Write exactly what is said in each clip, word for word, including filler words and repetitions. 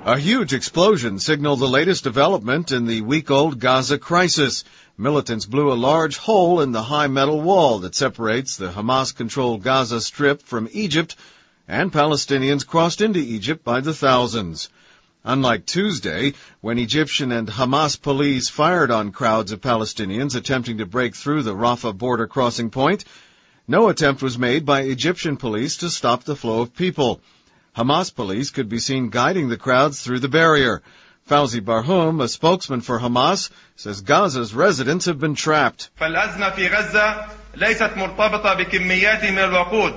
A huge explosion signaled the latest development in the week-old Gaza crisis. Militants blew a large hole in the high metal wall that separates the Hamas-controlled Gaza Strip from Egypt, and Palestinians crossed into Egypt by the thousands. Unlike Tuesday, when Egyptian and Hamas police fired on crowds of Palestinians attempting to break through the Rafah border crossing point, no attempt was made by Egyptian police to stop the flow of people. Hamas police could be seen guiding the crowds through the barrier. Fawzi Barhoum, a spokesman for Hamas, says Gaza's residents have been trapped. فالأزمة في غزة ليست مرتبطة بكميات من الوقود.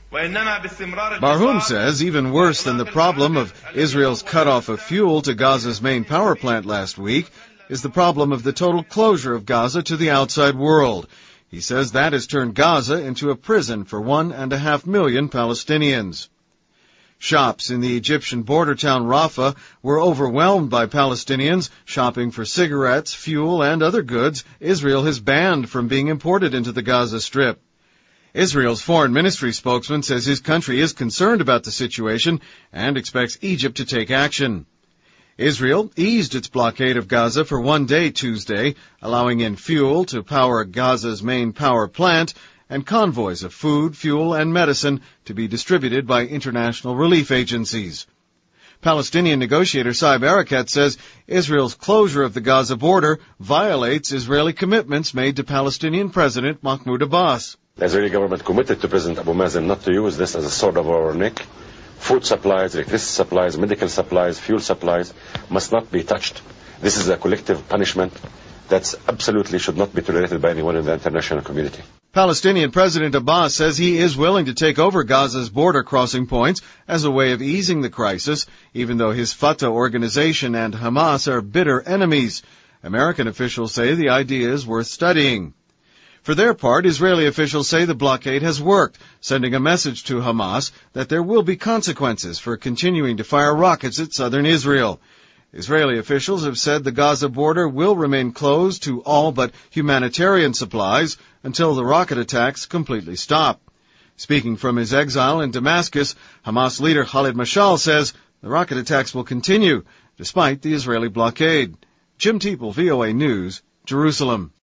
Barhoum says even worse than the problem of Israel's cutoff of fuel to Gaza's main power plant last week is the problem of the total closure of Gaza to the outside world. He says that has turned Gaza into a prison for one and a half million Palestinians. Shops in the Egyptian border town Rafah were overwhelmed by Palestinians shopping for cigarettes, fuel, and other goods Israel has banned from being imported into the Gaza Strip. Israel's foreign ministry spokesman says his country is concerned about the situation and expects Egypt to take action. Israel eased its blockade of Gaza for one day Tuesday, allowing in fuel to power Gaza's main power plant and convoys of food, fuel, and medicine to be distributed by international relief agencies. Palestinian negotiator Saeb Erekat says Israel's closure of the Gaza border violates Israeli commitments made to Palestinian President Mahmoud Abbas. The Israeli government committed to President Abu Mazen not to use this as a sword of our neck. Food supplies, electricity supplies, medical supplies, fuel supplies must not be touched. This is a collective punishment that absolutely should not be tolerated by anyone in the international community. Palestinian President Abbas says he is willing to take over Gaza's border crossing points as a way of easing the crisis, even though his Fatah organization and Hamas are bitter enemies. American officials say the idea is worth studying. For their part, Israeli officials say the blockade has worked, sending a message to Hamas that there will be consequences for continuing to fire rockets at southern Israel. Israeli officials have said the Gaza border will remain closed to all but humanitarian supplies until the rocket attacks completely stop. Speaking from his exile in Damascus, Hamas leader Khalid Mashal says the rocket attacks will continue despite the Israeli blockade. Jim Teeple, V O A News, Jerusalem.